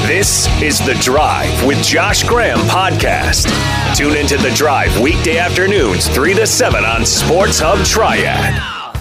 This is The Drive with Josh Graham podcast. Tune into The Drive weekday afternoons 3 to 7 on Sports Hub Triad.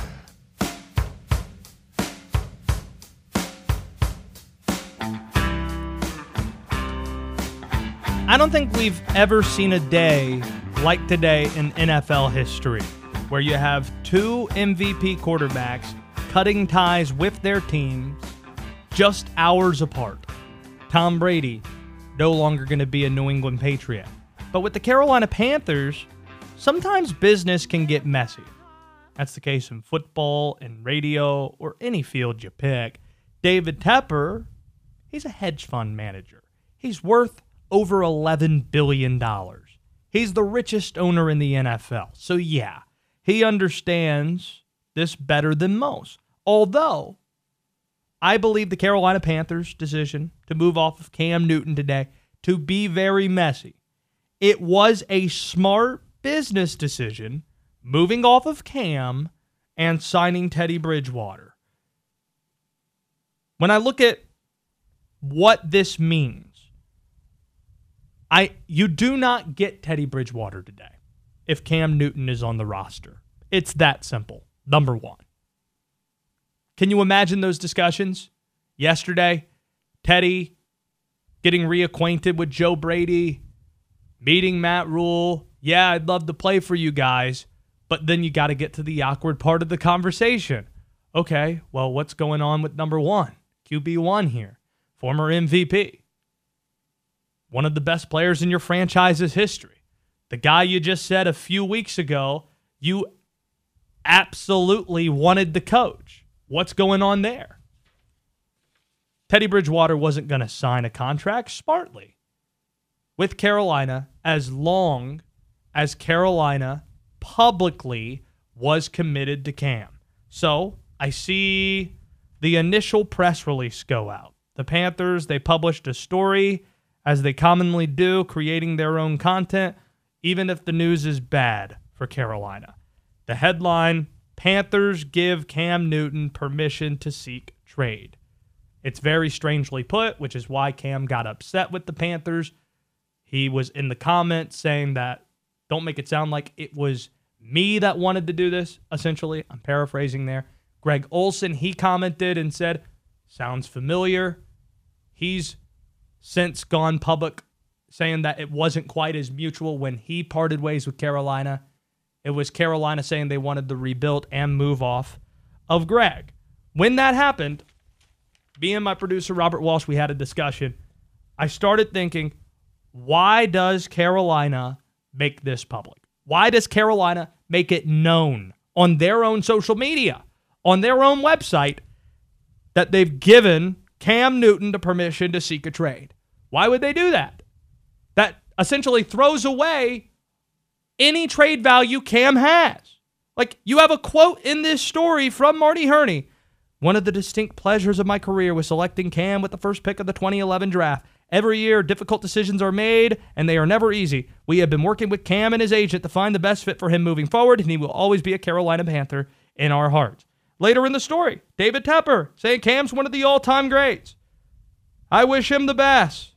I don't think we've ever seen a day like today in NFL history where you have two MVP quarterbacks cutting ties with their teams just hours apart. Tom Brady, no longer going to be a New England Patriot. But with the Carolina Panthers, sometimes business can get messy. That's the case in football and radio or any field you pick. David Tepper, he's a hedge fund manager. He's worth over $11 billion. He's the richest owner in the NFL. So yeah, he understands this better than most. Although, I believe the Carolina Panthers' decision to move off of Cam Newton today to be very messy. It was a smart business decision moving off of Cam and signing Teddy Bridgewater. When I look at what this means, you do not get Teddy Bridgewater today if Cam Newton is on the roster. It's that simple. Number one. Can you imagine those discussions? Yesterday, Teddy getting reacquainted with Joe Brady, meeting Matt Rule. Yeah, I'd love to play for you guys, but then you got to get to the awkward part of the conversation. Okay, well, what's going on with number one? QB1 here, former MVP. One of the best players in your franchise's history. The guy you just said a few weeks ago, you absolutely wanted the coach. What's going on there? Teddy Bridgewater wasn't going to sign a contract smartly with Carolina as long as Carolina publicly was committed to Cam. So I see the initial press release go out. The Panthers, they published a story, as they commonly do, creating their own content, even if the news is bad for Carolina. The headline, Panthers give Cam Newton permission to seek trade. It's very strangely put, which is why Cam got upset with the Panthers. He was in the comments saying that, don't make it sound like it was me that wanted to do this, essentially. I'm paraphrasing there. Greg Olsen, he commented and said, sounds familiar. He's since gone public saying that it wasn't quite as mutual when he parted ways with Carolina. It was Carolina saying they wanted to rebuild and move off of Greg. When that happened, me and my producer, Robert Walsh, we had a discussion. I started thinking, why does Carolina make this public? Why does Carolina make it known on their own social media, on their own website, that they've given Cam Newton the permission to seek a trade? Why would they do that? That essentially throws away any trade value Cam has. Like, you have a quote in this story from Marty Hurney. One of the distinct pleasures of my career was selecting Cam with the first pick of the 2011 draft. Every year, difficult decisions are made, and they are never easy. We have been working with Cam and his agent to find the best fit for him moving forward, and he will always be a Carolina Panther in our hearts. Later in the story, David Tepper saying Cam's one of the all-time greats. I wish him the best.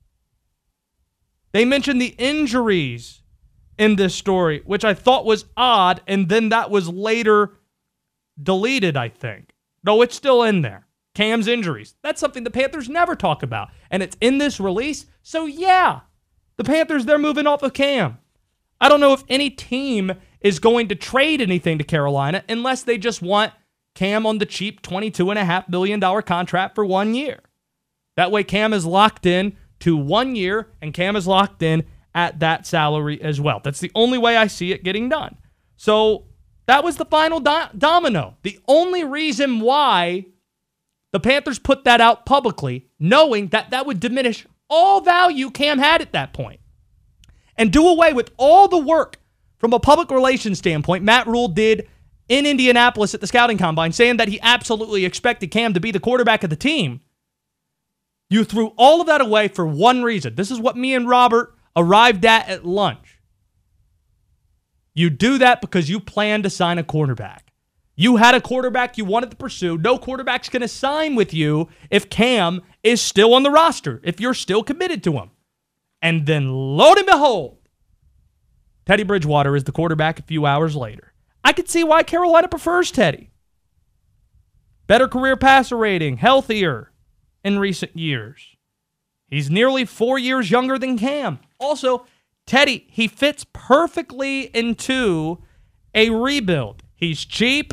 They mentioned the injuries in this story, which I thought was odd, and then that was later deleted, I think. No, it's still in there. Cam's injuries. That's something the Panthers never talk about, and it's in this release. So yeah, the Panthers, they're moving off of Cam. I don't know if any team is going to trade anything to Carolina unless they just want Cam on the cheap $22.5 million contract for 1 year. That way Cam is locked in to 1 year, and Cam is locked in at that salary as well. That's the only way I see it getting done. So that was the final domino. The only reason why the Panthers put that out publicly, knowing that that would diminish all value Cam had at that point and do away with all the work from a public relations standpoint Matt Rule did in Indianapolis at the scouting combine, saying that he absolutely expected Cam to be the quarterback of the team. You threw all of that away for one reason. This is what me and Robert arrived at lunch. You do that because you plan to sign a quarterback. You had a quarterback you wanted to pursue. No quarterback's going to sign with you if Cam is still on the roster, if you're still committed to him. And then, lo and behold, Teddy Bridgewater is the quarterback a few hours later. I could see why Carolina prefers Teddy. Better career passer rating, healthier in recent years. He's nearly 4 years younger than Cam. Also, Teddy, he fits perfectly into a rebuild. He's cheap.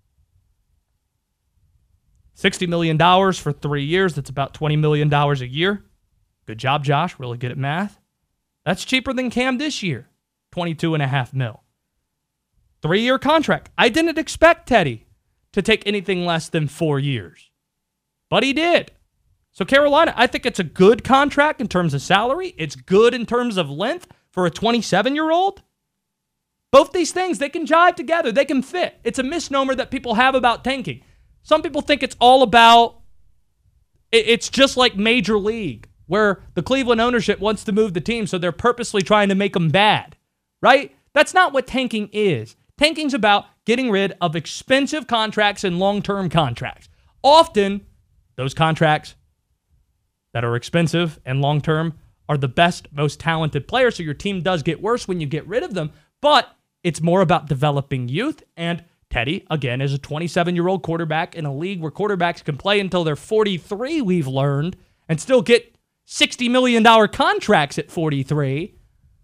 $60 million for 3 years. That's about $20 million a year. Good job, Josh. Really good at math. That's cheaper than Cam this year. $22.5 million. 3-year contract. I didn't expect Teddy to take anything less than 4 years. But he did. So Carolina, I think it's a good contract in terms of salary. It's good in terms of length for a 27-year-old. Both these things, they can jive together. They can fit. It's a misnomer that people have about tanking. Some people think it's all about, it's just like Major League, where the Cleveland ownership wants to move the team, so they're purposely trying to make them bad, right? That's not what tanking is. Tanking's about getting rid of expensive contracts and long-term contracts. Often, those contracts that are expensive and long-term are the best, most talented players, so your team does get worse when you get rid of them, but it's more about developing youth, and Teddy, again, is a 27-year-old quarterback in a league where quarterbacks can play until they're 43, we've learned, and still get $60 million contracts at 43.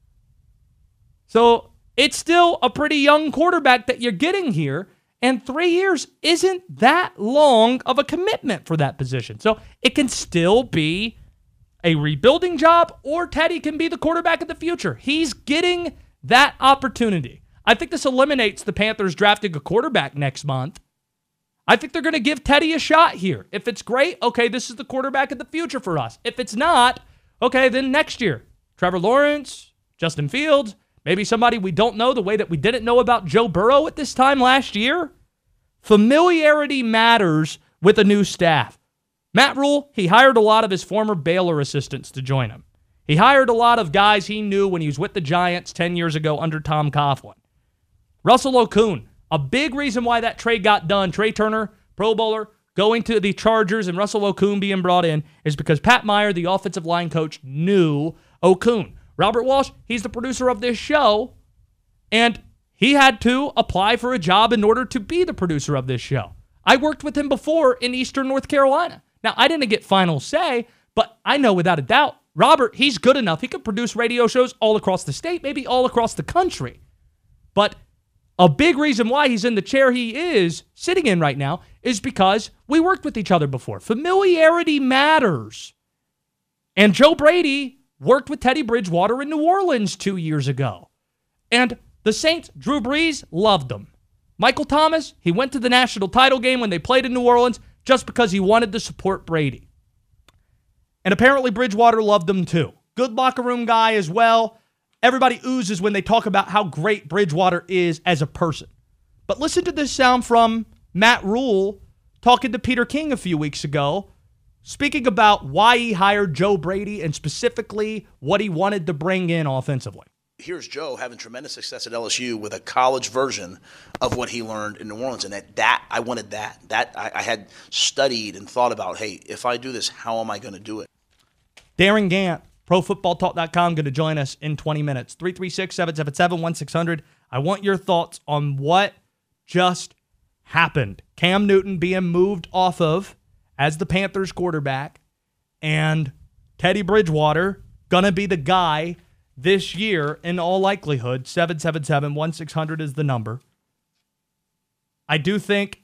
So it's still a pretty young quarterback that you're getting here, and 3 years isn't that long of a commitment for that position. So it can still be a rebuilding job, or Teddy can be the quarterback of the future. He's getting that opportunity. I think this eliminates the Panthers drafting a quarterback next month. I think they're going to give Teddy a shot here. If it's great, okay, this is the quarterback of the future for us. If it's not, okay, then next year, Trevor Lawrence, Justin Fields, maybe somebody we don't know the way that we didn't know about Joe Burrow at this time last year. Familiarity matters with a new staff. Matt Rule, he hired a lot of his former Baylor assistants to join him. He hired a lot of guys he knew when he was with the Giants 10 years ago under Tom Coughlin. Russell Okung, a big reason why that trade got done, Trey Turner, Pro Bowler, going to the Chargers and Russell Okung being brought in, is because Pat Meyer, the offensive line coach, knew Okung. Robert Walsh, he's the producer of this show, and he had to apply for a job in order to be the producer of this show. I worked with him before in Eastern North Carolina. Now, I didn't get final say, but I know without a doubt, Robert, he's good enough. He could produce radio shows all across the state, maybe all across the country. But a big reason why he's in the chair he is sitting in right now is because we worked with each other before. Familiarity matters. And Joe Brady worked with Teddy Bridgewater in New Orleans 2 years ago. And the Saints, Drew Brees, loved him. Michael Thomas, he went to the national title game when they played in New Orleans just because he wanted to support Brady. And apparently Bridgewater loved him too. Good locker room guy as well. Everybody oozes when they talk about how great Bridgewater is as a person. But listen to this sound from Matt Rule talking to Peter King a few weeks ago, speaking about why he hired Joe Brady and specifically what he wanted to bring in offensively. Here's Joe having tremendous success at LSU with a college version of what he learned in New Orleans. And that I wanted that. I had studied and thought about, hey, if I do this, how am I going to do it? Darren Gant, ProFootballTalk.com, going to join us in 20 minutes. 336-777-1600. I want your thoughts on what just happened. Cam Newton being moved off of as the Panthers quarterback, and Teddy Bridgewater going to be the guy this year in all likelihood. 777-1600 is the number. I do think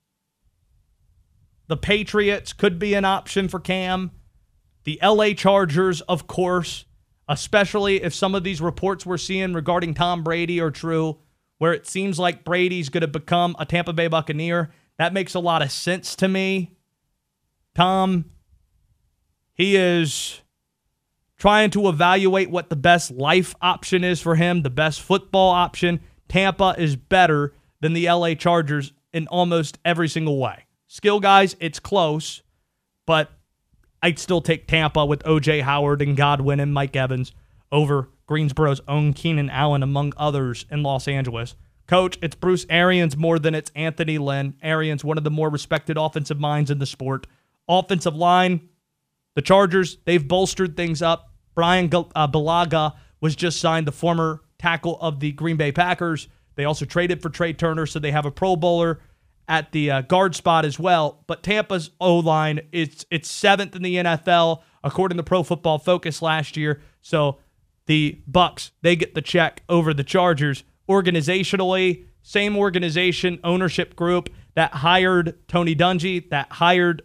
the Patriots could be an option for Cam. The LA Chargers, of course, especially if some of these reports we're seeing regarding Tom Brady are true, where it seems like Brady's going to become a Tampa Bay Buccaneer. That makes a lot of sense to me. Tom, he is trying to evaluate what the best life option is for him, the best football option. Tampa is better than the LA Chargers in almost every single way. Skill guys, it's close, but I'd still take Tampa with O.J. Howard and Godwin and Mike Evans over Greensboro's own Keenan Allen, among others, in Los Angeles. Coach, it's Bruce Arians more than it's Anthony Lynn. Arians, one of the more respected offensive minds in the sport. Offensive line, The Chargers, they've bolstered things up. Brian Bulaga was just signed, the former tackle of the Green Bay Packers. They also traded for Trey Turner, so they have a Pro Bowler at the guard spot as well. But Tampa's O-line, it's 7th in the NFL, according to Pro Football Focus last year. So the Bucs, they get the check over the Chargers. Organizationally, same organization, ownership group that hired Tony Dungy, that hired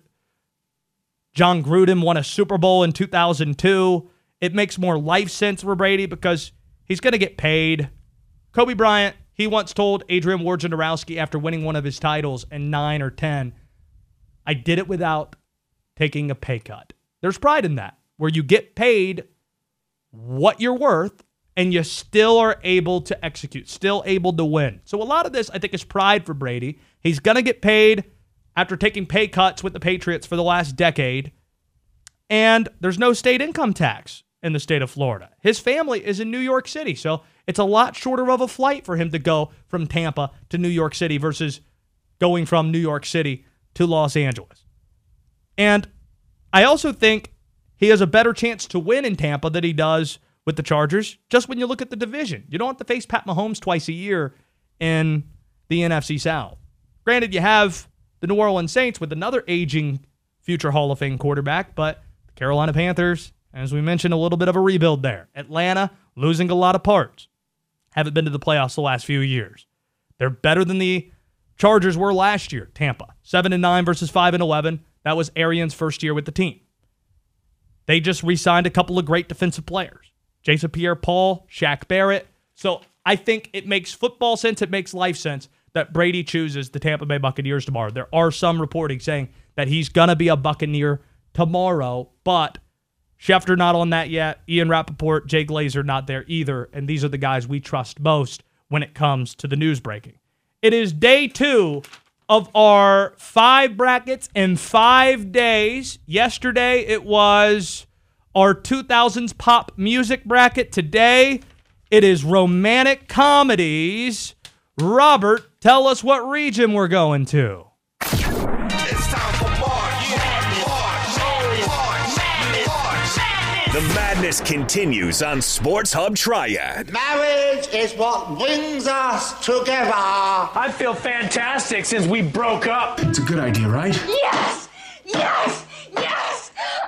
John Gruden, won a Super Bowl in 2002. It makes more life sense for Brady because he's going to get paid. Kobe Bryant, he once told Adrian Wojnarowski after winning one of his titles in 9 or 10, I did it without taking a pay cut. There's pride in that, where you get paid what you're worth and you still are able to execute, still able to win. So a lot of this, I think, is pride for Brady. He's going to get paid after taking pay cuts with the Patriots for the last decade, and there's no state income tax in the state of Florida. His family is in New York City, so it's a lot shorter of a flight for him to go from Tampa to New York City versus going from New York City to Los Angeles. And I also think he has a better chance to win in Tampa than he does with the Chargers, just when you look at the division. You don't have to face Pat Mahomes twice a year in the NFC South. Granted, you have the New Orleans Saints with another aging future Hall of Fame quarterback, but the Carolina Panthers, as we mentioned, a little bit of a rebuild there. Atlanta, losing a lot of parts. Haven't been to the playoffs the last few years. They're better than the Chargers were last year. Tampa, 7-9 versus 5-11. That was Arians' first year with the team. They just re-signed a couple of great defensive players. Jason Pierre-Paul, Shaq Barrett. So I think it makes football sense, it makes life sense that Brady chooses the Tampa Bay Buccaneers tomorrow. There are some reporting saying that he's going to be a Buccaneer tomorrow, but Schefter not on that yet. Ian Rappaport, Jay Glazer not there either, and these are the guys we trust most when it comes to the news breaking. It is day 2 of our 5 brackets in 5 days. Yesterday, it was our 2000s pop music bracket. Today, it is romantic comedies. Robert, tell us what region we're going to. It's time for March. The madness continues on Sports Hub Triad. Marriage is what brings us together. I feel fantastic since we broke up. It's a good idea, right? Yes! Yes! Yes!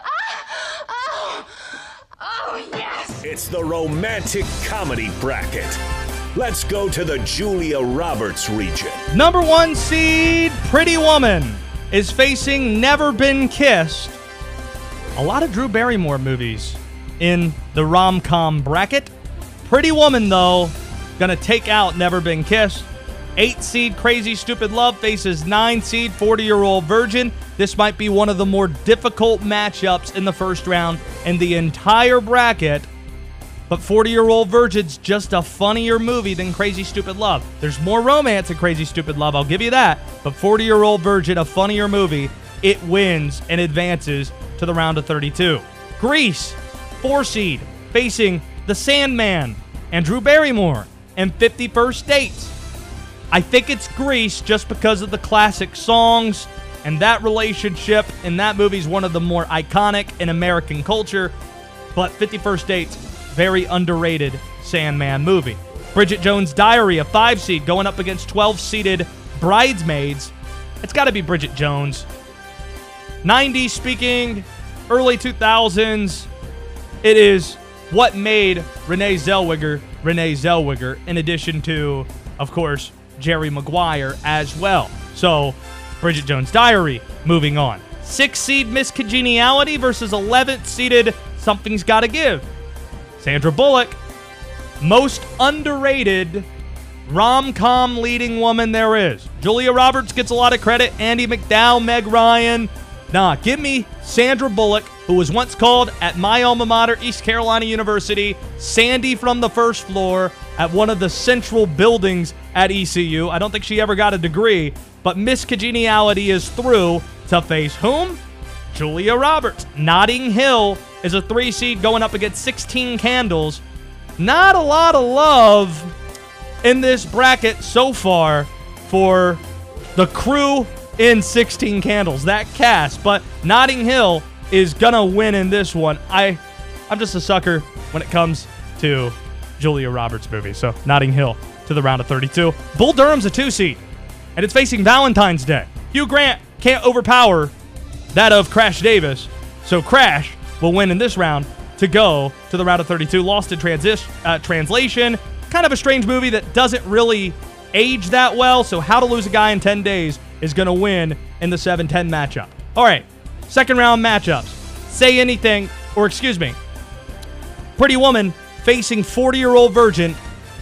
Oh, yes! It's the romantic comedy bracket. Let's go to the Julia Roberts region. Number 1 seed, Pretty Woman, is facing Never Been Kissed. A lot of Drew Barrymore movies in the rom-com bracket. Pretty Woman, though, gonna take out Never Been Kissed. 8 seed, Crazy Stupid Love faces 9 seed, 40-Year-Old Virgin. This might be one of the more difficult matchups in the first round in the entire bracket. But 40-Year-Old Virgin's just a funnier movie than Crazy Stupid Love. There's more romance in Crazy Stupid Love, I'll give you that. But 40-Year-Old Virgin, a funnier movie, it wins and advances to the round of 32. Grease, 4 seed, facing The Sandman and Drew Barrymore and 50 First Dates. I think it's Grease just because of the classic songs, and that relationship in that movie is one of the more iconic in American culture. But 50 First Dates, very underrated Sandman movie. Bridget Jones' Diary, a 5 seed, going up against 12-seeded Bridesmaids. It's got to be Bridget Jones. 90s speaking, early 2000s. It is what made Renee Zellweger, in addition to, of course, Jerry Maguire as well. So, Bridget Jones' Diary, moving on. 6 seed Miss Congeniality versus 11th seeded Something's Gotta Give. Sandra Bullock, most underrated rom-com leading woman there is. Julia Roberts gets a lot of credit. Andie MacDowell, Meg Ryan. Nah, give me Sandra Bullock, who was once called at my alma mater, East Carolina University, Sandy from the first floor at one of the central buildings at ECU. I don't think she ever got a degree, but Miss Congeniality is through to face whom? Julia Roberts. Notting Hill is a 3 seed going up against 16 Candles. Not a lot of love in this bracket so far for the crew in 16 Candles, that cast. But Notting Hill is going to win in this one. I'm just a sucker when it comes to Julia Roberts' movie. So Notting Hill to the round of 32. Bull Durham's a 2 seed, and it's facing Valentine's Day. Hugh Grant can't overpower that of Crash Davis, so Crash will win in this round to go to the round of 32. Lost in translation. Kind of a strange movie that doesn't really age that well, so How to Lose a Guy in 10 Days is going to win in the 7-10 matchup. All right, second round matchups. Say Anything, or excuse me, Pretty Woman facing 40-Year-Old Virgin.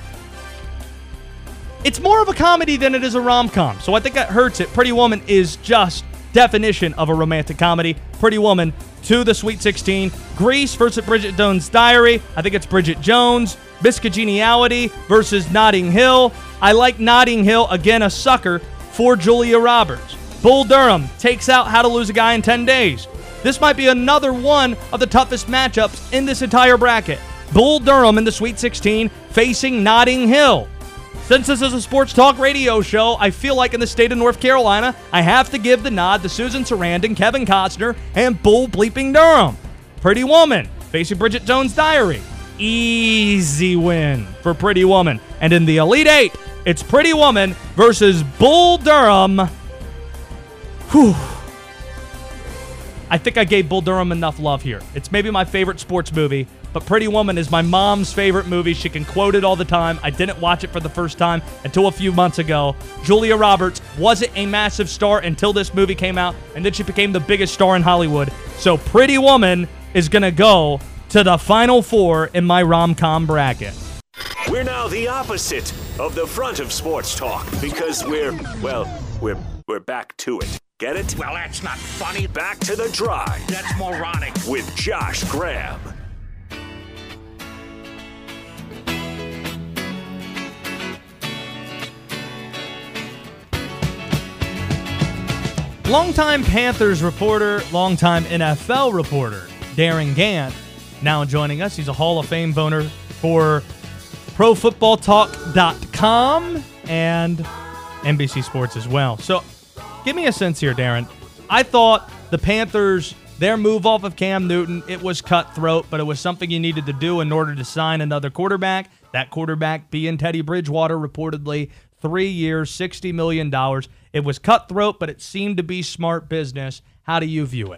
It's more of a comedy than it is a rom-com, so I think that hurts it. Pretty Woman is just definition of a romantic comedy. Pretty Woman to the Sweet 16. Grease versus Bridget Jones' Diary. I think it's Bridget Jones. Miss Congeniality versus Notting Hill. I like Notting Hill, again, a sucker for Julia Roberts. Bull Durham takes out How to Lose a Guy in 10 Days. This might be another one of the toughest matchups in this entire bracket. Bull Durham in the Sweet 16 facing Notting Hill. Since this is a sports talk radio show, I feel like in the state of North Carolina, I have to give the nod to Susan Sarandon, Kevin Costner, and Bull bleeping Durham. Pretty Woman facing Bridget Jones' Diary. Easy win for Pretty Woman. And in the Elite Eight, it's Pretty Woman versus Bull Durham. Whew. I think I gave Bull Durham enough love here. It's maybe my favorite sports movie, but Pretty Woman is my mom's favorite movie. She can quote it all the time. I didn't watch it for the first time until a few months ago. Julia Roberts wasn't a massive star until this movie came out, and then she became the biggest star in Hollywood. So Pretty Woman is going to go to the Final Four in my rom-com bracket. We're now the opposite of the front of sports talk because we're back to it. Get it? Well, that's not funny. Back to the Drive. That's moronic. With Josh Graham. Longtime Panthers reporter, longtime NFL reporter, Darren Gant, now joining us. He's a Hall of Fame boner for ProFootballTalk.com and NBC Sports as well. So give me a sense here, Darren. I thought the Panthers, their move off of Cam Newton, it was cutthroat, but it was something you needed to do in order to sign another quarterback. That quarterback being Teddy Bridgewater, reportedly 3 years, $60 million. It was cutthroat, but it seemed to be smart business. How do you view it?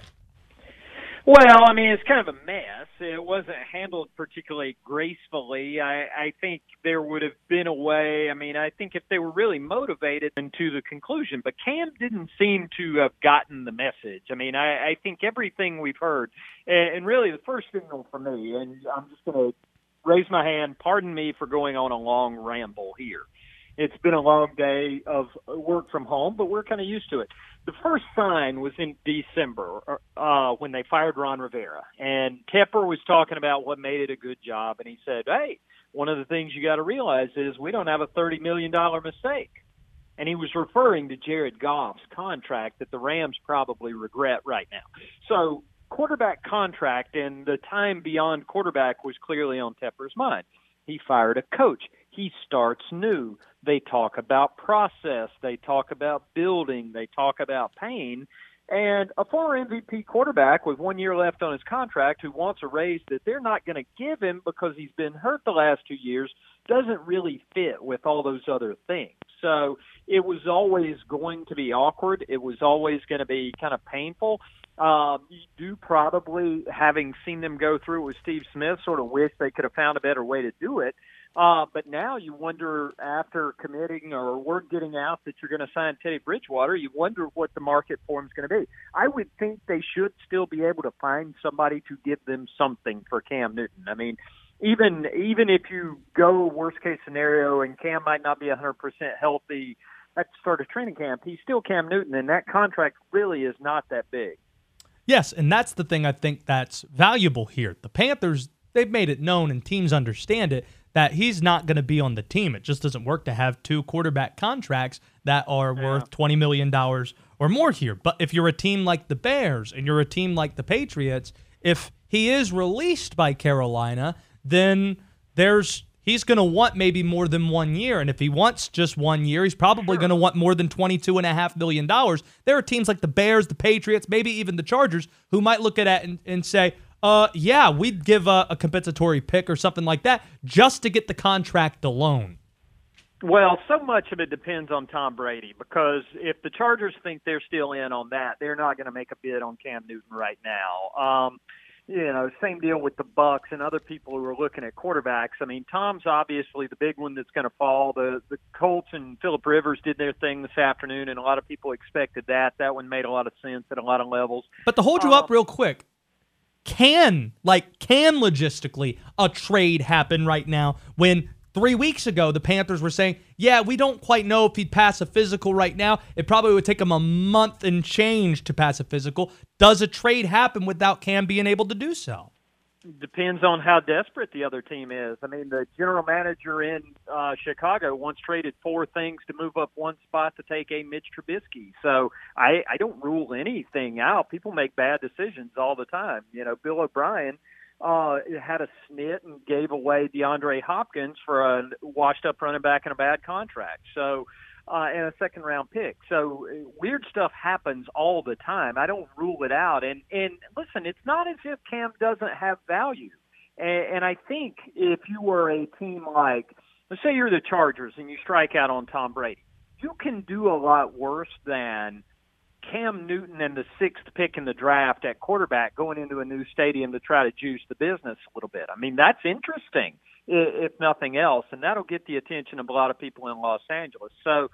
Well, I mean, it's kind of a mess. It wasn't handled particularly gracefully. I think there would have been a way. I mean, I think if they were really motivated into the conclusion, but Cam didn't seem to have gotten the message. I mean, I think everything we've heard, and really the first signal for me, and I'm just going to raise my hand, pardon me for going on a long ramble here. It's been a long day of work from home, but we're kind of used to it. The first sign was in December when they fired Ron Rivera. And Tepper was talking about what made it a good job. And he said, hey, one of the things you got to realize is we don't have a $30 million mistake. And he was referring to Jared Goff's contract that the Rams probably regret right now. So quarterback contract and the time beyond quarterback was clearly on Tepper's mind. He fired a coach. He starts new. They talk about process. They talk about building. They talk about pain. And a former MVP quarterback with 1 year left on his contract who wants a raise that they're not going to give him because he's been hurt the last 2 years doesn't really fit with all those other things. So it was always going to be awkward. It was always going to be kind of painful. You do probably, having seen them go through it with Steve Smith, sort of wish they could have found a better way to do it. But now you wonder, after committing or word getting out that you're going to sign Teddy Bridgewater, you wonder what the market for him is going to be. I would think they should still be able to find somebody to give them something for Cam Newton. I mean, even if you go worst case scenario and Cam might not be 100% healthy at the start of training camp, he's still Cam Newton, and that contract really is not that big. Yes, and that's the thing I think that's valuable here. The Panthers, they've made it known, and teams understand it, that he's not going to be on the team. It just doesn't work to have two quarterback contracts that are worth $20 million or more here. But if you're a team like the Bears and you're a team like the Patriots, if he is released by Carolina, then he's going to want maybe more than 1 year. And if he wants just 1 year, he's probably going to want more than $22.5 million. There are teams like the Bears, the Patriots, maybe even the Chargers who might look at it and say, yeah, we'd give a compensatory pick or something like that just to get the contract alone. Well, so much of it depends on Tom Brady, because if the Chargers think they're still in on that, they're not going to make a bid on Cam Newton right now. Same deal with the Bucks and other people who are looking at quarterbacks. I mean, Tom's obviously the big one that's going to fall. The Colts and Phillip Rivers did their thing this afternoon, and a lot of people expected that. That one made a lot of sense at a lot of levels. But to hold you up real quick, can logistically a trade happen right now when 3 weeks ago the Panthers were saying, yeah, we don't quite know if he'd pass a physical right now. It probably would take him a month and change to pass a physical. Does a trade happen without Cam being able to do so? Depends on how desperate the other team is. I mean, the general manager in Chicago once traded 4 things to move up one spot to take a Mitch Trubisky. So I don't rule anything out. People make bad decisions all the time. Bill O'Brien had a snit and gave away DeAndre Hopkins for a washed-up running back and a bad contract. So and a second-round pick. So weird stuff happens all the time. I don't rule it out. And listen, it's not as if Cam doesn't have value. And I think if you were a team like, let's say you're the Chargers and you strike out on Tom Brady, you can do a lot worse than Cam Newton and the 6th pick in the draft at quarterback going into a new stadium to try to juice the business a little bit. I mean, that's interesting, if nothing else, and that'll get the attention of a lot of people in Los Angeles. So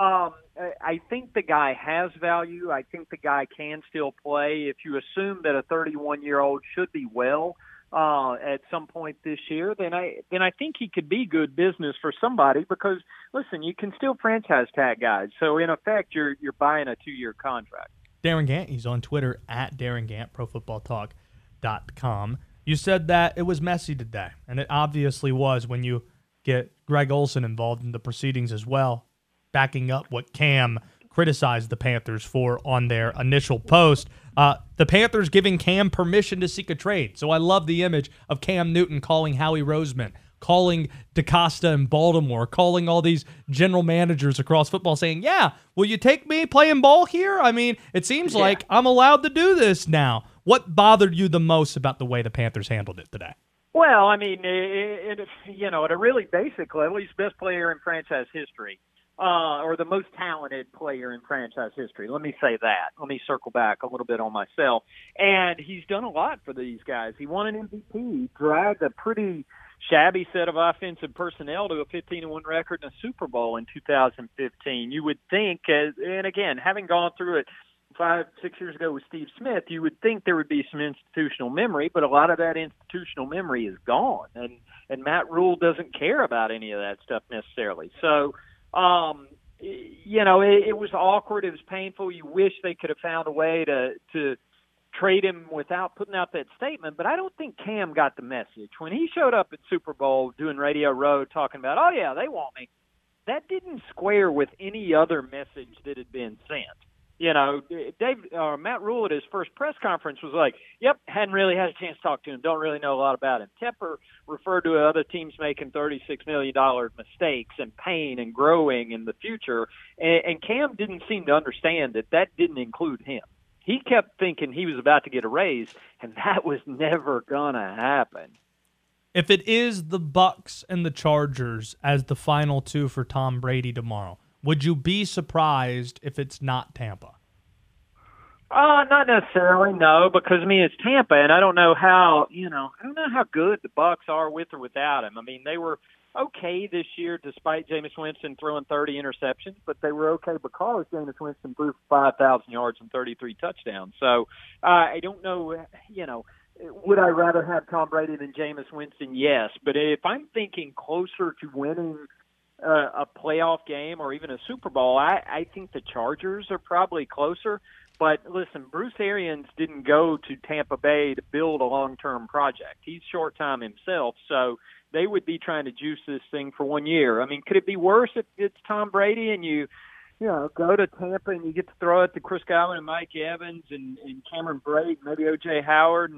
I think the guy has value. I think the guy can still play. If you assume that a 31-year-old should be well at some point this year, then I think he could be good business for somebody, because listen, you can still franchise tag guys. So in effect, you're buying a 2-year contract. Darren Gant, he's on Twitter at Darren Gant, ProFootballTalk.com. You said that it was messy today, and it obviously was when you get Greg Olsen involved in the proceedings as well, backing up what Cam criticized the Panthers for on their initial post. The Panthers giving Cam permission to seek a trade. So I love the image of Cam Newton calling Howie Roseman, calling DeCosta in Baltimore, calling all these general managers across football saying, yeah, will you take me playing ball here? I mean, it seems like I'm allowed to do this now. What bothered you the most about the way the Panthers handled it today? Well, I mean, at a really basic level, he's the best player in franchise history. Or the most talented player in franchise history. Let me say that. Let me circle back a little bit on myself. And he's done a lot for these guys. He won an MVP. He dragged a pretty shabby set of offensive personnel to a 15-1 record in a Super Bowl in 2015. You would think, and again, having gone through it 5-6 years ago with Steve Smith, you would think there would be some institutional memory, but a lot of that institutional memory is gone. And Matt Rule doesn't care about any of that stuff necessarily. So, it was awkward. It was painful. You wish they could have found a way to trade him without putting out that statement. But I don't think Cam got the message. When he showed up at Super Bowl doing Radio Row talking about, oh, yeah, they want me, that didn't square with any other message that had been sent. Matt Rule at his first press conference was like, yep, hadn't really had a chance to talk to him, don't really know a lot about him. Tepper referred to other teams making $36 million mistakes and pain and growing in the future, and Cam didn't seem to understand that didn't include him. He kept thinking he was about to get a raise, and that was never going to happen. If it is the Bucks and the Chargers as the final 2 for Tom Brady tomorrow, would you be surprised if it's not Tampa? Not necessarily, no, because it's Tampa, and I don't know how good the Bucks are with or without him. I mean, they were okay this year despite Jameis Winston throwing 30 interceptions, but they were okay because Jameis Winston threw 5,000 yards and 33 touchdowns. So I don't know, would I rather have Tom Brady than Jameis Winston? Yes, but if I'm thinking closer to winning a playoff game or even a Super Bowl, I think the Chargers are probably closer. But listen, Bruce Arians didn't go to Tampa Bay to build a long-term project. He's short time himself, so they would be trying to juice this thing for 1 year. I mean, could it be worse if it's Tom Brady and you go to Tampa and you get to throw it to Chris Godwin and Mike Evans and Cameron Brate, maybe O.J. Howard, and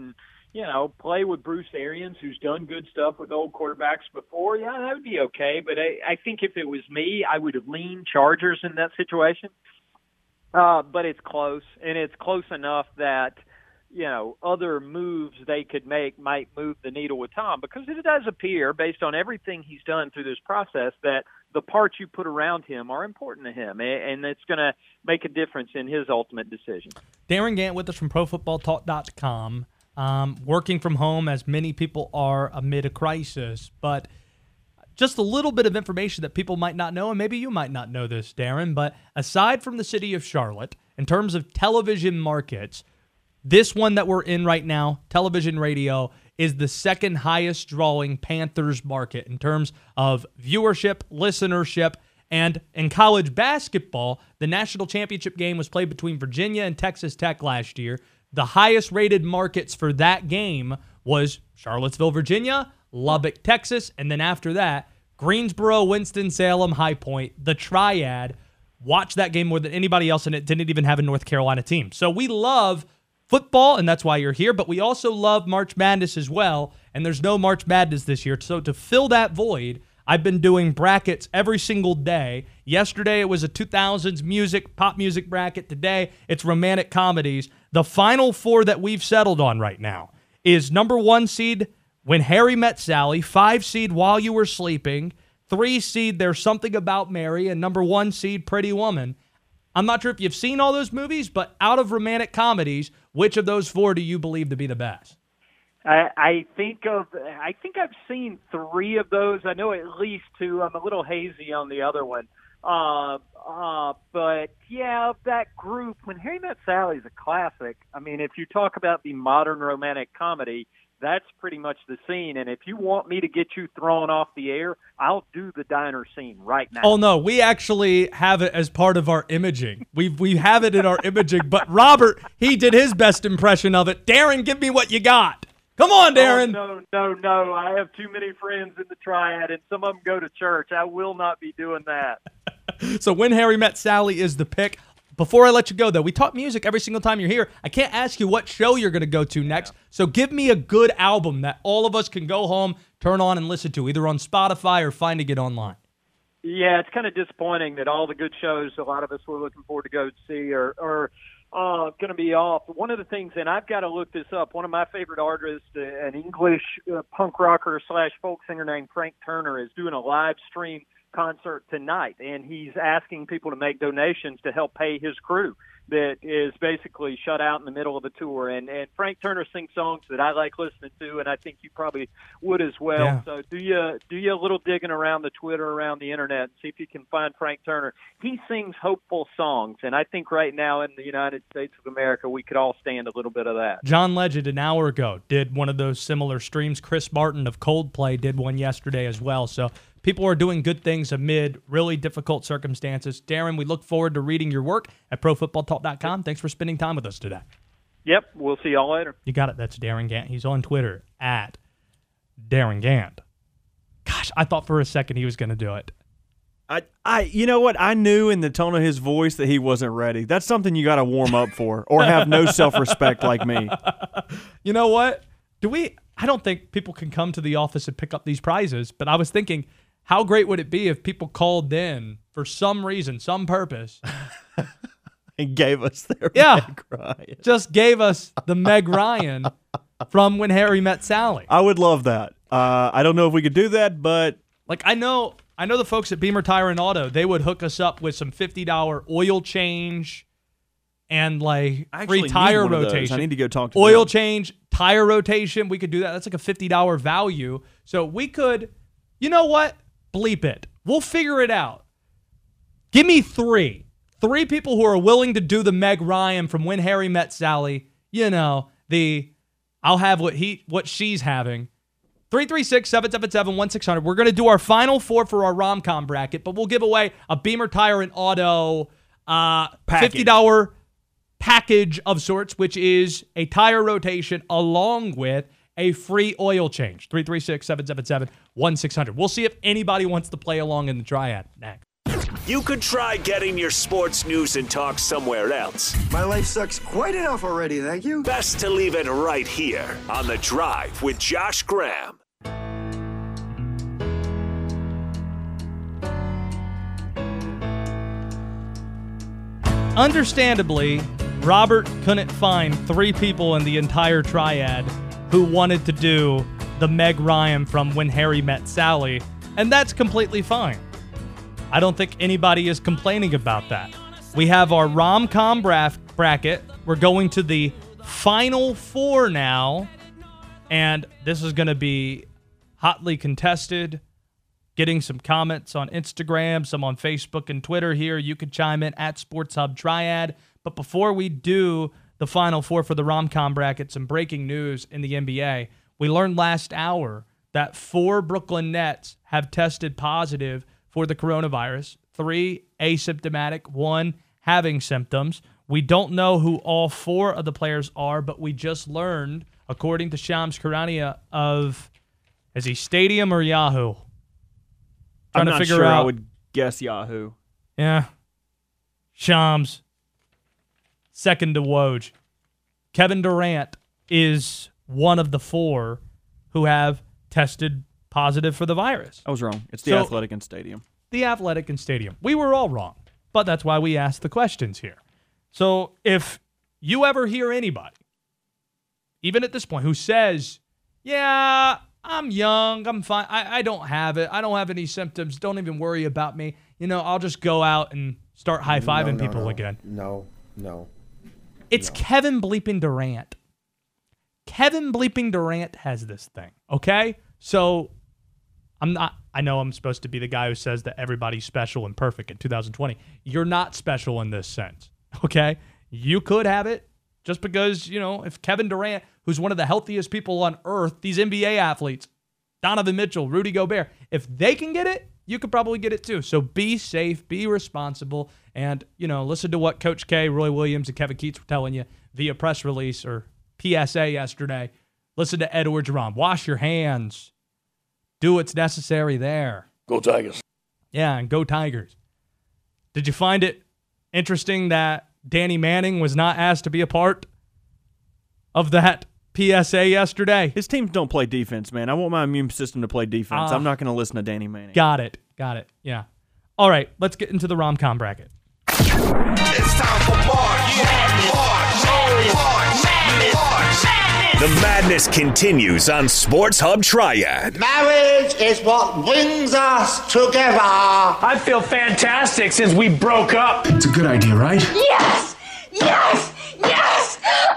play with Bruce Arians, who's done good stuff with old quarterbacks before, yeah, that would be okay. But I think if it was me, I would have leaned Chargers in that situation. But it's close, and it's close enough that, other moves they could make might move the needle with Tom, because it does appear, based on everything he's done through this process, that the parts you put around him are important to him, and it's going to make a difference in his ultimate decision. Darren Gant with us from ProFootballTalk.com. Working from home, as many people are amid a crisis, but just a little bit of information that people might not know, and maybe you might not know this, Darren, but aside from the city of Charlotte, in terms of television markets, this one that we're in right now, television radio, is the second highest drawing Panthers market in terms of viewership, listenership, and in college basketball, the national championship game was played between Virginia and Texas Tech last year. The highest rated markets for that game was Charlottesville, Virginia, Lubbock, Texas, and then after that, Greensboro, Winston-Salem, High Point, the Triad. Watched that game more than anybody else, and it didn't even have a North Carolina team. So we love football, and that's why you're here, but we also love March Madness as well, and there's no March Madness this year. So to fill that void, I've been doing brackets every single day. Yesterday, it was a 2000s pop music bracket. Today, it's romantic comedies. The final four that we've settled on right now is number 1 seed, When Harry Met Sally, 5 seed, While You Were Sleeping, 3 seed, There's Something About Mary, and number 1 seed, Pretty Woman. I'm not sure if you've seen all those movies, but out of romantic comedies, which of those 4 do you believe to be the best? I think I've seen 3 of those. I know at least 2. I'm a little hazy on the other one. But yeah, that group, When Harry Met Sally, is a classic. I mean, if you talk about the modern romantic comedy, that's pretty much the scene. And if you want me to get you thrown off the air, I'll do the diner scene right now. Oh no, we actually have it as part of our imaging. We have it in our imaging, but Robert, he did his best impression of it. Darren, give me what you got. Come on, Darren. Oh, no. I have too many friends in the Triad, and some of them go to church. I will not be doing that. So When Harry Met Sally is the pick. Before I let you go, though, we talk music every single time you're here. I can't ask you what show you're going to go to next, so give me a good album that all of us can go home, turn on, and listen to, either on Spotify or finding it online. Yeah, it's kind of disappointing that all the good shows a lot of us were looking forward to go see are going to be off. One of the things, and I've got to look this up, one of my favorite artists, an English punk rocker / folk singer named Frank Turner, is doing a live stream concert tonight, and he's asking people to make donations to help pay his crew that is basically shut out in the middle of the tour. And Frank Turner sings songs that I like listening to, and I think you probably would as well. Yeah. So do you a little digging around the Twitter, around the internet, and see if you can find Frank Turner. He sings hopeful songs, and I think right now in the United States of America, we could all stand a little bit of that. John Legend an hour ago did one of those similar streams. Chris Martin of Coldplay did one yesterday as well. So people are doing good things amid really difficult circumstances. Darren, we look forward to reading your work at ProFootballTalk.com. Thanks for spending time with us today. Yep, we'll see y'all later. You got it. That's Darren Gant. He's on Twitter at Darren Gant. Gosh, I thought for a second he was going to do it. You know what? I knew in the tone of his voice that he wasn't ready. That's something you got to warm up for, or have no self-respect like me. You know what? I don't think people can come to the office and pick up these prizes, but I was thinking, how great would it be if people called in for some reason, some purpose, and gave us their Meg Ryan. Just gave us the Meg Ryan from When Harry Met Sally. I would love that. I don't know if we could do that, but I know the folks at Beamer Tire and Auto, they would hook us up with some $50 oil change and free tire rotation. I need to go talk to oil them. Change, tire rotation. We could do that. That's like a $50 value. So we could, you know what? Bleep it. We'll figure it out. Give me 3. 3 people who are willing to do the Meg Ryan from When Harry Met Sally. You know, I'll have what she's having. 336-777-1600. We're going to do our final 4 for our rom-com bracket, but we'll give away a Beamer Tire and Auto $50 package of sorts, which is a tire rotation along with a free oil change. 336-777-1600. We'll see if anybody wants to play along in the Triad next. You could try getting your sports news and talk somewhere else. My life sucks quite enough already, thank you. Best to leave it right here on The Drive with Josh Graham. Understandably, Robert couldn't find 3 people in the entire triad who wanted to do the Meg Ryan from When Harry Met Sally, and that's completely fine. I don't think anybody is complaining about that. We have our rom-com bracket. We're going to the final 4 now, and this is going to be hotly contested. Getting some comments on Instagram, some on Facebook and Twitter here. You could chime in at Sports Hub Triad. But before we do the final 4 for the rom-com bracket, some breaking news in the NBA. We learned last hour that 4 Brooklyn Nets have tested positive for the coronavirus. 3 asymptomatic, 1 having symptoms. We don't know who all 4 of the players are, but we just learned, according to Shams Charania, of, is he Stadium or Yahoo? I'm not sure. I would guess Yahoo. Yeah. Shams. Second to Woj. Kevin Durant is one of the 4 who have tested positive for the virus. I was wrong. It's the Athletic and Stadium. The Athletic and Stadium. We were all wrong, but that's why we asked the questions here. So if you ever hear anybody, even at this point, who says, yeah, I'm young, I'm fine, I don't have it, I don't have any symptoms, don't even worry about me, I'll just go out and start high-fiving people again. No. It's Kevin bleeping Durant. Kevin bleeping Durant has this thing, okay? So I know I'm supposed to be the guy who says that everybody's special and perfect in 2020. You're not special in this sense, okay? You could have it just because, if Kevin Durant, who's one of the healthiest people on earth, these NBA athletes, Donovan Mitchell, Rudy Gobert, if they can get it, you could probably get it too. So be safe, be responsible, and, listen to what Coach K, Roy Williams, and Kevin Keats were telling you via press release or PSA yesterday. Listen to Edward Jerome. Wash your hands. Do what's necessary there. Go Tigers. Yeah, and go Tigers. Did you find it interesting that Danny Manning was not asked to be a part of that PSA yesterday? His teams don't play defense, man. I want my immune system to play defense. I'm not going to listen to Danny Manning. Got it. Yeah. All right, let's get into the rom-com bracket. It's time for March The madness continues on Sports Hub Triad. Marriage is what brings us together. I feel fantastic since we broke up. It's a good idea, right? Yes! Yes! Yes!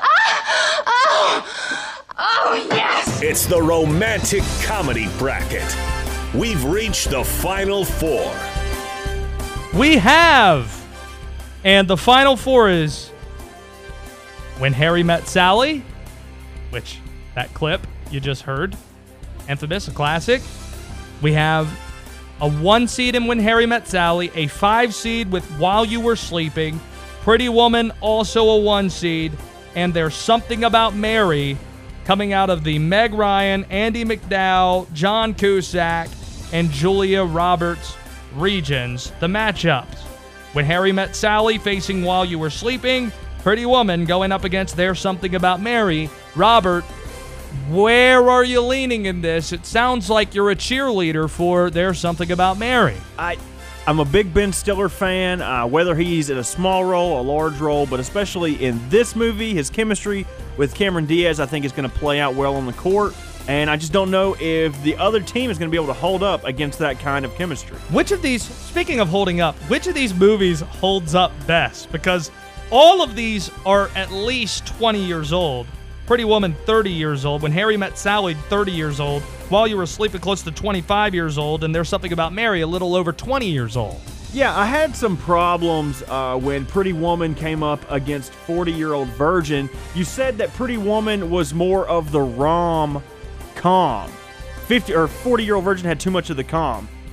Oh, yes! It's the romantic comedy bracket. We've reached the final 4. We have. And the final 4 is When Harry Met Sally, which that clip you just heard, infamous, a classic. We have a 1 seed in When Harry Met Sally, a 5 seed with While You Were Sleeping, Pretty Woman, also a 1 seed, and There's Something About Mary, coming out of the Meg Ryan, Andy McDowell, John Cusack, and Julia Roberts regions. The matchups: When Harry Met Sally facing While You Were Sleeping, Pretty Woman going up against There's Something About Mary. Robert, where are you leaning in this? It sounds like you're a cheerleader for There's Something About Mary. I'm a big Ben Stiller fan, whether he's in a small role, a large role, but especially in this movie, his chemistry with Cameron Diaz, I think is going to play out well on the court. And I just don't know if the other team is going to be able to hold up against that kind of chemistry. Which of these, speaking of holding up, which of these movies holds up best? Because all of these are at least 20 years old. Pretty Woman, 30 years old. When Harry Met Sally, 30 years old. While You Were Sleeping, close to 25 years old. And There's Something About Mary, a little over 20 years old. Yeah, I had some problems when Pretty Woman came up against 40-Year-Old Virgin. You said that Pretty Woman was more of the rom-com. 40-Year-Old Virgin had too much of the com.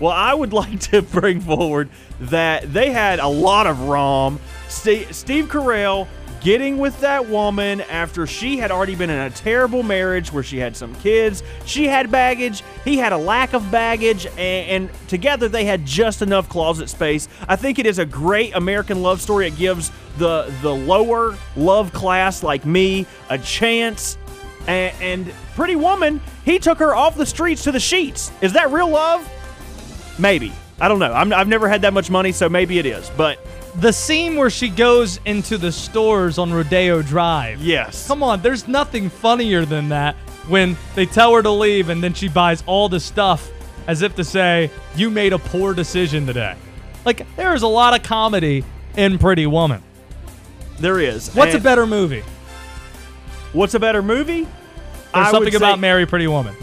Well, I would like to bring forward that they had a lot of rom. Steve Carell getting with that woman after she had already been in a terrible marriage where she had some kids. She had baggage. He had a lack of baggage. And together they had just enough closet space. I think it is a great American love story. It gives the lower love class like me a chance. And Pretty Woman, he took her off the streets to the sheets. Is that real love? Maybe. I don't know. I've never had that much money, so maybe it is. But the scene where she goes into the stores on Rodeo Drive. Yes. Come on, there's nothing funnier than that when they tell her to leave and then she buys all the stuff as if to say, you made a poor decision today. Like, there's a lot of comedy in Pretty Woman. There is. What's a better movie? What's a better movie? There's something about Mary, Pretty Woman.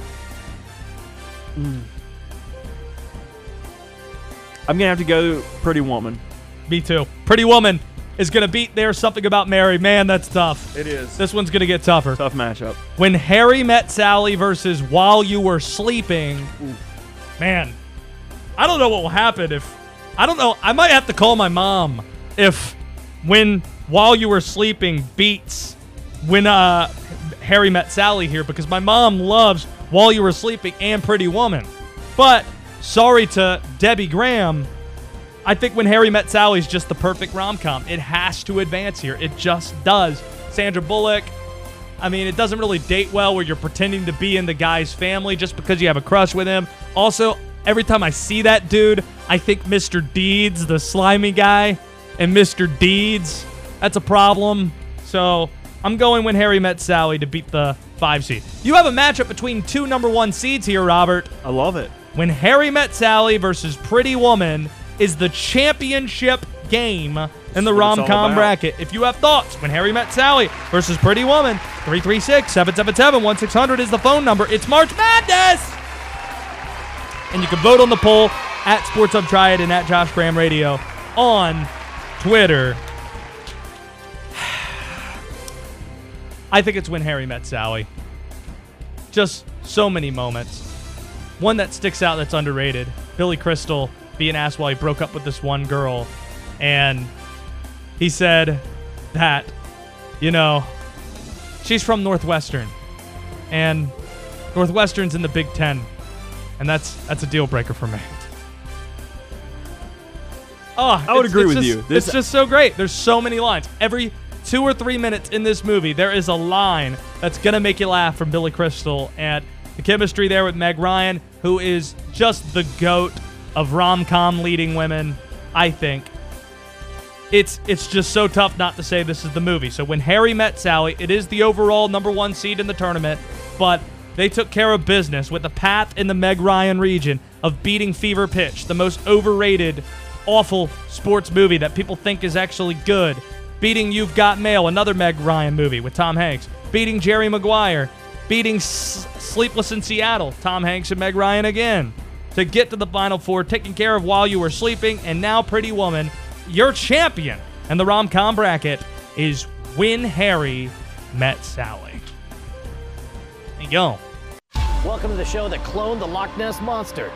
I'm going to have to go Pretty Woman. Me too. Pretty Woman is going to beat There's Something About Mary. Man, that's tough. It is. This one's going to get tougher. Tough matchup. When Harry Met Sally versus While You Were Sleeping. Man, I don't know what will happen if... I don't know. I might have to call my mom if when While You Were Sleeping beats when Harry Met Sally here, because my mom loves While You Were Sleeping and Pretty Woman. But sorry to Debbie Graham, I think When Harry Met Sally is just the perfect rom-com. It has to advance here. It just does. Sandra Bullock, I mean, it doesn't really date well where you're pretending to be in the guy's family just because you have a crush with him. Also, every time I see that dude, I think Mr. Deeds, the slimy guy, and Mr. Deeds, that's a problem. So I'm going When Harry Met Sally to beat the 5 seed. You have a matchup between two number 1 seeds here, Robert. I love it. When Harry Met Sally versus Pretty Woman is the championship game in the rom-com bracket. If you have thoughts, When Harry Met Sally versus Pretty Woman, 336-777-1600 is the phone number. It's March Madness! And you can vote on the poll at Sports Hub Triad and at Josh Graham Radio on Twitter. I think it's When Harry Met Sally. Just so many moments. One that sticks out that's underrated. Billy Crystal being asked why he broke up with this one girl. And he said that, you know, she's from Northwestern. And Northwestern's in the Big Ten. And that's a deal breaker for me. Oh, I would agree with you. It's just so great. There's so many lines. Every 2 or 3 minutes in this movie, there is a line that's going to make you laugh from Billy Crystal. And the chemistry there with Meg Ryan, who is just the GOAT of rom-com leading women, I think. It's just so tough not to say this is the movie. So When Harry Met Sally, it is the overall number 1 seed in the tournament, but they took care of business with the path in the Meg Ryan region of beating Fever Pitch, the most overrated, awful sports movie that people think is actually good. Beating You've Got Mail, another Meg Ryan movie with Tom Hanks. Beating Jerry Maguire. Beating Sleepless in Seattle, Tom Hanks and Meg Ryan again. To get to the Final Four, taking care of While You Were Sleeping, and now Pretty Woman. Your champion and the rom-com bracket is When Harry Met Sally. There you go. Welcome to the show that cloned the Loch Ness Monster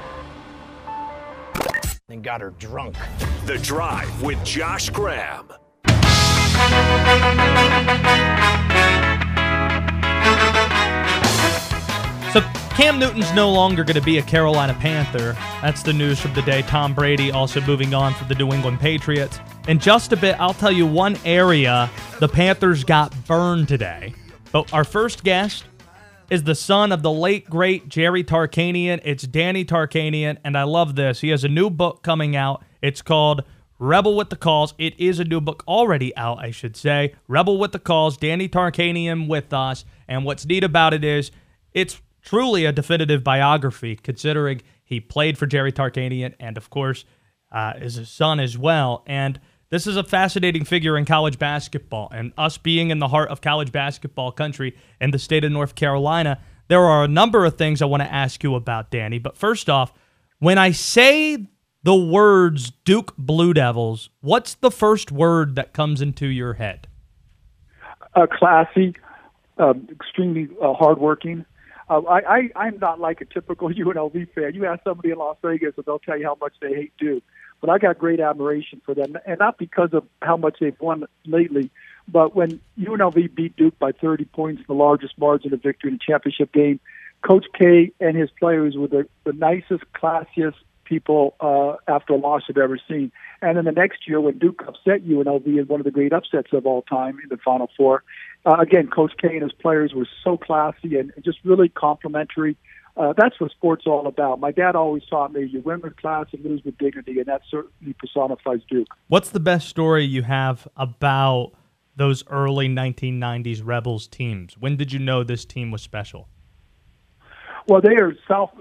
and got her drunk. The Drive with Josh Graham. So Cam Newton's no longer going to be a Carolina Panther. That's the news from the day. Tom Brady also moving on from the New England Patriots. In just a bit, I'll tell you one area the Panthers got burned today. But our first guest is the son of the late, great Jerry Tarkanian. It's Danny Tarkanian, and I love this. He has a new book coming out. It's called Rebel with the Calls. It is a new book already out, I should say. Rebel with the Calls, Danny Tarkanian with us. And what's neat about it is it's truly a definitive biography, considering he played for Jerry Tarkanian and, of course, is his son as well. And this is a fascinating figure in college basketball. And us being in the heart of college basketball country in the state of North Carolina, there are a number of things I want to ask you about, Danny. But first off, when I say the words Duke Blue Devils, what's the first word that comes into your head? Classy, extremely hardworking. I'm not like a typical UNLV fan. You ask somebody in Las Vegas, and they'll tell you how much they hate Duke. But I got great admiration for them, and not because of how much they've won lately, but when UNLV beat Duke by 30 points, the largest margin of victory in the championship game, Coach K and his players were the nicest, classiest people after a loss I've ever seen. And then the next year, when Duke upset UNLV in one of the great upsets of all time in the Final Four, again, Coach K and his players were so classy and just really complimentary. That's what sports all about. My dad always taught me, you win with class and lose with dignity, and that certainly personifies Duke. What's the best story you have about those early 1990s Rebels teams? When did you know this team was special? Well, they are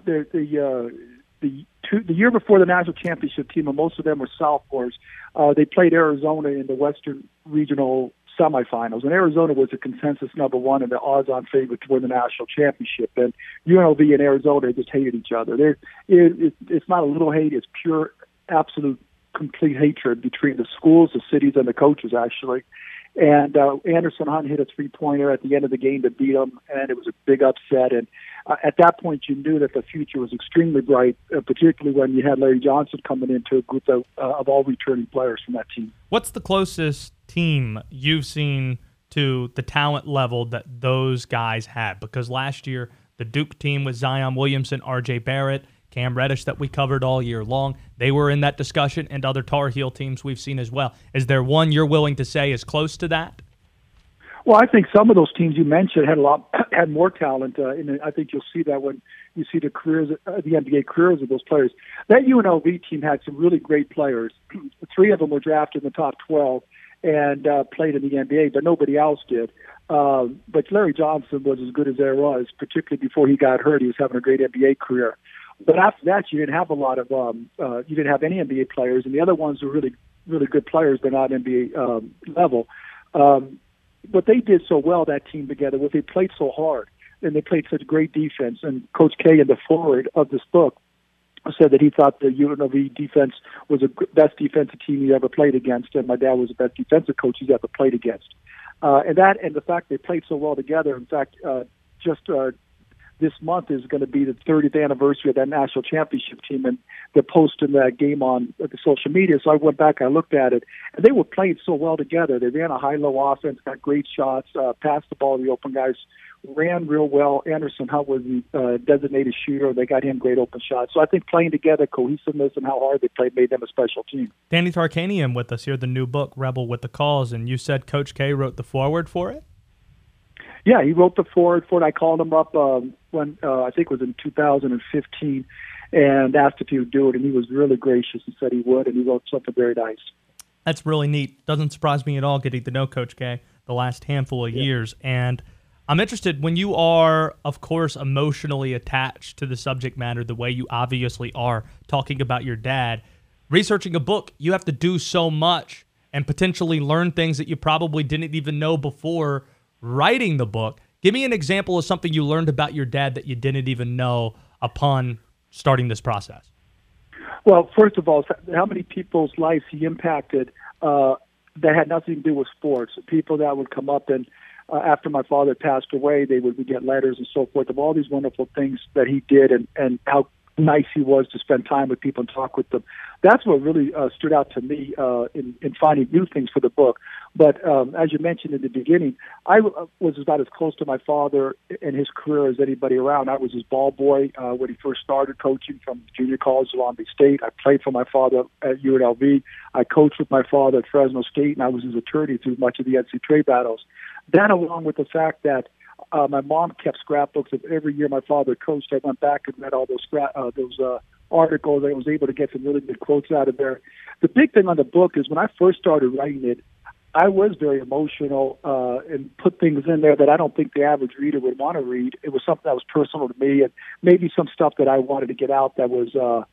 the year before the national championship team, and most of them were sophomores. They played Arizona in the Western Regional semifinals, and Arizona was a consensus number one and the odds-on favorite to win the national championship. And UNLV and Arizona just hated each other. It's not a little hate; it's pure, absolute, complete hatred between the schools, the cities, and the coaches, actually. And Anderson Hunt hit a three-pointer at the end of the game to beat them, and it was a big upset. And at that point, you knew that the future was extremely bright, particularly when you had Larry Johnson coming into a group of all returning players from that team. What's the closest team you've seen to the talent level that those guys had? Because last year, the Duke team with Zion Williamson, R.J. Barrett, Cam Reddish that we covered all year long, they were in that discussion, and other Tar Heel teams we've seen as well. Is there one you're willing to say is close to that? Well, I think some of those teams you mentioned had more talent. I think you'll see that when you see the NBA careers of those players. That UNLV team had some really great players. 3 of them were drafted in the top 12 and played in the NBA, but nobody else did. But Larry Johnson was as good as there was, particularly before he got hurt. He was having a great NBA career. But after that, you didn't have a lot of you didn't have any NBA players, and the other ones were really, really good players, but not NBA level. But they did so well, that team together. They played so hard, and they played such great defense. And Coach K, in the foreword of this book, said that he thought the UNLV defense was the best defensive team he ever played against, and my dad was the best defensive coach he's ever played against. And the fact they played so well together. In fact, this month is going to be the 30th anniversary of that national championship team, and they're posting that game on the social media. So I went back, I looked at it, and they were playing so well together. They ran a high-low offense, got great shots, passed the ball to the open guys, ran real well. Anderson Hunt was the designated shooter. They got him great open shots. So I think playing together, cohesiveness, and how hard they played made them a special team. Danny Tarkanian with us here, the new book, Rebel with the Cause, and you said Coach K wrote the foreword for it? Yeah, he wrote the foreword for it. I called him up when I think it was in 2015 and asked if he would do it, and he was really gracious and said he would, and he wrote something very nice. That's really neat. Doesn't surprise me at all getting to know Coach K the last handful of years. And I'm interested, when you are, of course, emotionally attached to the subject matter the way you obviously are, talking about your dad, researching a book, you have to do so much and potentially learn things that you probably didn't even know before writing the book. Give me an example of something you learned about your dad that you didn't even know upon starting this process. Well, first of all, how many people's lives he impacted that had nothing to do with sports. People that would come up and after my father passed away, they would get letters and so forth of all these wonderful things that he did and how nice he was to spend time with people and talk with them. That's what really stood out to me in finding new things for the book. But as you mentioned in the beginning, I was about as close to my father and his career as anybody around. I was his ball boy when he first started coaching from junior college at Long Beach State. I played for my father at UNLV. I coached with my father at Fresno State, and I was his attorney through much of the NCAA battles. That, along with the fact that my mom kept scrapbooks of every year my father coached. I went back and read all those articles. I was able to get some really good quotes out of there. The big thing on the book is when I first started writing it, I was very emotional and put things in there that I don't think the average reader would want to read. It was something that was personal to me, and maybe some stuff that I wanted to get out that was,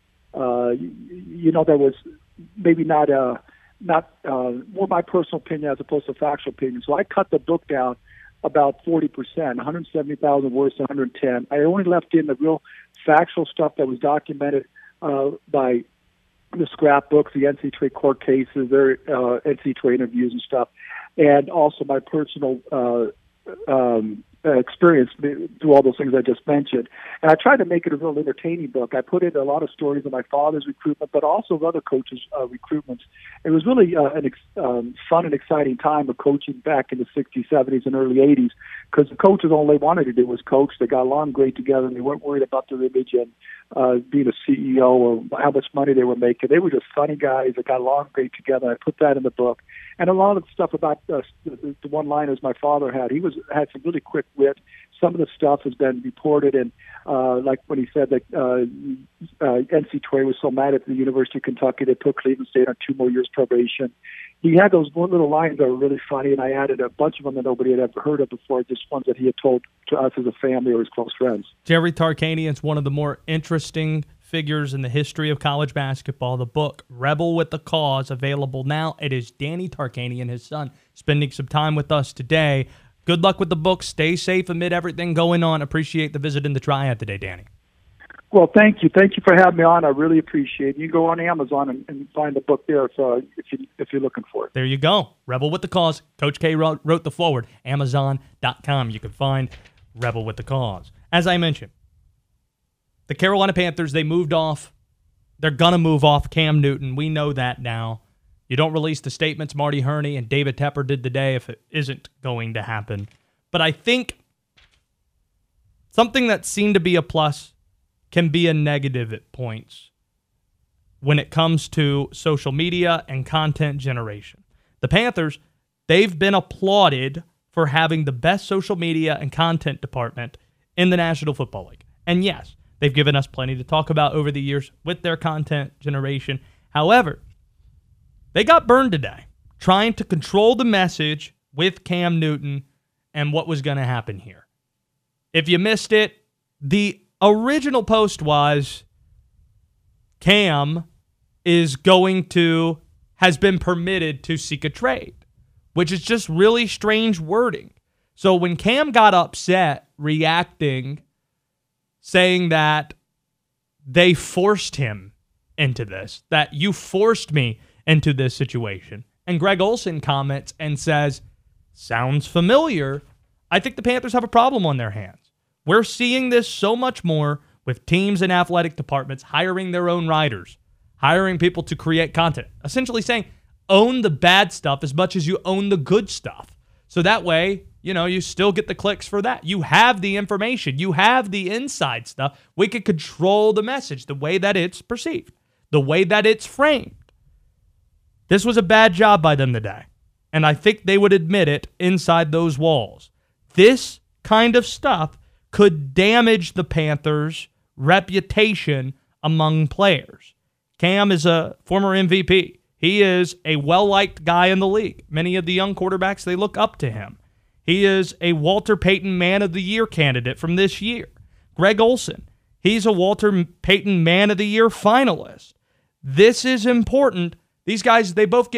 that was maybe not more my personal opinion as opposed to factual opinion. So I cut the book down about 40%, 170,000 words to 110. I only left in the real factual stuff that was documented by the scrapbooks, the NCAA court cases, their NCAA interviews and stuff, and also my personal experience through all those things I just mentioned. And I tried to make it a real entertaining book. I put in a lot of stories of my father's recruitment, but also of other coaches' recruitments. It was really fun and exciting time of coaching back in the 60s, 70s, and early 80s, because the coaches, all they wanted to do was coach. They got along great together, and they weren't worried about their image and being a CEO or how much money they were making. They were just funny guys that got along great together. I put that in the book. And a lot of the stuff about the one-liners my father had, he had some really quick wit. Some of the stuff has been reported, and like when he said that NC Tway was so mad at the University of Kentucky they put Cleveland State on 2 more years probation. He had those little lines that were really funny, and I added a bunch of them that nobody had ever heard of before, just ones that he had told to us as a family or his close friends. Jerry Tarkanian's one of the more interesting figures in the history of college basketball. The book, Rebel with the Cause, available now. It is Danny Tarkanian, his son, spending some time with us today. Good luck with the book. Stay safe amid everything going on. Appreciate the visit in the Triad today, Danny. Well, thank you. Thank you for having me on. I really appreciate it. You can go on Amazon and find the book there if you're looking for it. There you go. Rebel with the Cause. Coach K wrote the foreword. Amazon.com. You can find Rebel with the Cause. As I mentioned, the Carolina Panthers, they moved off. They're going to move off Cam Newton. We know that now. You don't release the statements Marty Hurney and David Tepper did today if it isn't going to happen. But I think something that seemed to be a plus can be a negative at points when it comes to social media and content generation. The Panthers, they've been applauded for having the best social media and content department in the National Football League. And yes, they've given us plenty to talk about over the years with their content generation. However, they got burned today trying to control the message with Cam Newton and what was going to happen here. If you missed it, the original post was Cam has been permitted to seek a trade, which is just really strange wording. So when Cam got upset, reacting, saying that they forced him into this, that you forced me into this situation, and Greg Olsen comments and says, sounds familiar, I think the Panthers have a problem on their hands. We're seeing this so much more with teams and athletic departments hiring their own writers, hiring people to create content, essentially saying, own the bad stuff as much as you own the good stuff. So that way, you still get the clicks for that. You have the information. You have the inside stuff. We can control the message, the way that it's perceived, the way that it's framed. This was a bad job by them today, and I think they would admit it inside those walls. This kind of stuff could damage the Panthers' reputation among players. Cam is a former MVP. He is a well-liked guy in the league. Many of the young quarterbacks, they look up to him. He is a Walter Payton Man of the Year candidate from this year. Greg Olsen, he's a Walter Payton Man of the Year finalist. This is important. These guys, they both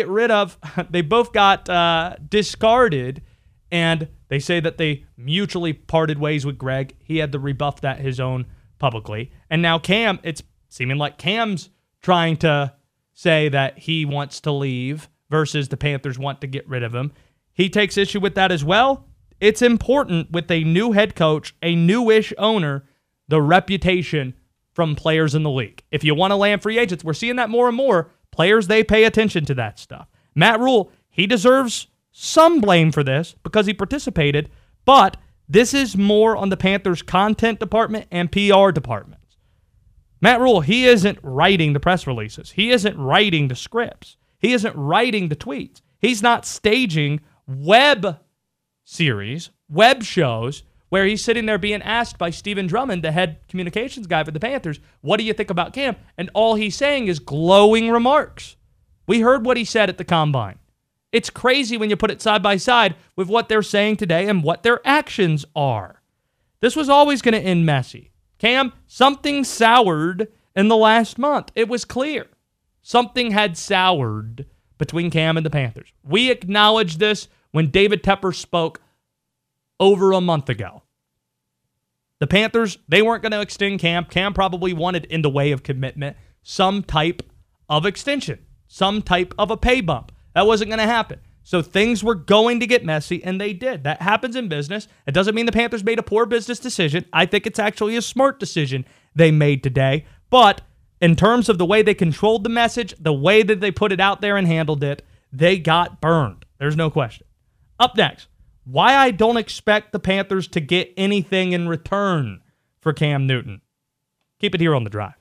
got discarded, and they say that they mutually parted ways with Greg. He had to rebuff that his own publicly. And now Cam, it's seeming like Cam's trying to say that he wants to leave versus the Panthers want to get rid of him. He takes issue with that as well. It's important with a new head coach, a newish owner, the reputation from players in the league. If you want to land free agents, we're seeing that more and more. Players, they pay attention to that stuff. Matt Rule, he deserves some blame for this because he participated, but this is more on the Panthers' content department and PR departments. Matt Rule, he isn't writing the press releases. He isn't writing the scripts. He isn't writing the tweets. He's not staging web series, web shows, where he's sitting there being asked by Stephen Drummond, the head communications guy for the Panthers, what do you think about Cam? And all he's saying is glowing remarks. We heard what he said at the Combine. It's crazy when you put it side by side with what they're saying today and what their actions are. This was always going to end messy. Cam, something soured in the last month. It was clear. Something had soured between Cam and the Panthers. We acknowledged this when David Tepper spoke over a month ago. The Panthers, they weren't going to extend Cam. Cam probably wanted, in the way of commitment, some type of extension, some type of a pay bump. That wasn't going to happen. So things were going to get messy, and they did. That happens in business. It doesn't mean the Panthers made a poor business decision. I think it's actually a smart decision they made today. But in terms of the way they controlled the message, the way that they put it out there and handled it, they got burned. There's no question. Up next, why I don't expect the Panthers to get anything in return for Cam Newton. Keep it here on The Drive.